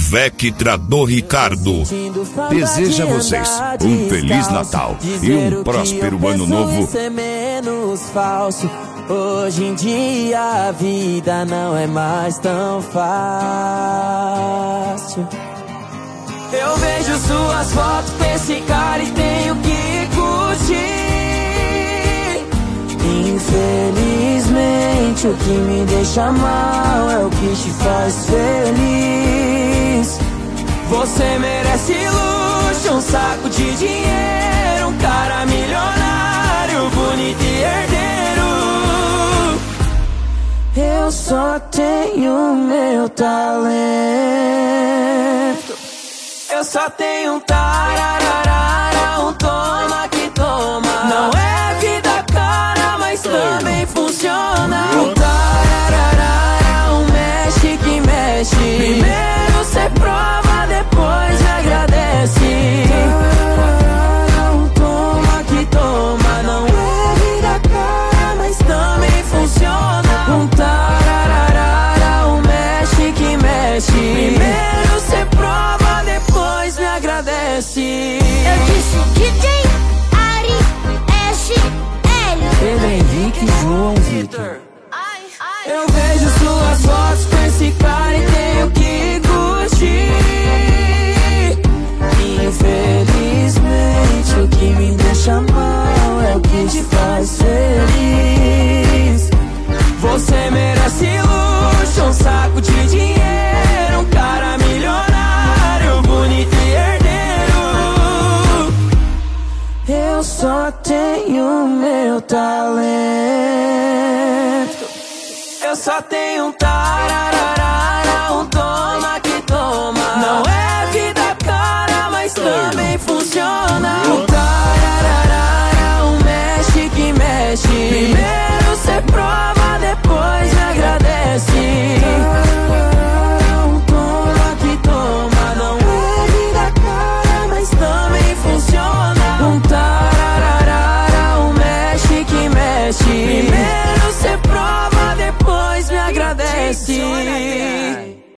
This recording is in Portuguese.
Vectra do Ricardo deseja a vocês um Feliz Natal e um próspero Ano Novo. Hoje em dia a vida não é mais tão fácil. Eu vejo suas fotos com esse cara e tenho que curtir. Infelizmente o que me deixa mal é o que te faz feliz. Você merece luxo, um saco de dinheiro, um cara milionário, bonito e herdeiro. Eu só tenho meu talento. Eu só tenho um tararara, um toma que toma. Não é vida cara, mas também funciona. Um tararara, um mexe que mexe. Primeiro cê prova, depois me agradece. Tararara, um toma que toma. Não é vida cara, mas também funciona. Um tararara, um mexe que mexe. Primeiro cê prova, depois me agradece. Eu disse DJ Ari SL Pedro Henrique João Vitor. Eu vejo suas fotos com esse cara e tenho que curtir. Infelizmente o que me deixa mal é o que te faz feliz. Você merece luxo, um saco de dinheiro, um cara milionário, bonito e herdeiro. Eu só tenho meu talento. Eu só tenho um tararara,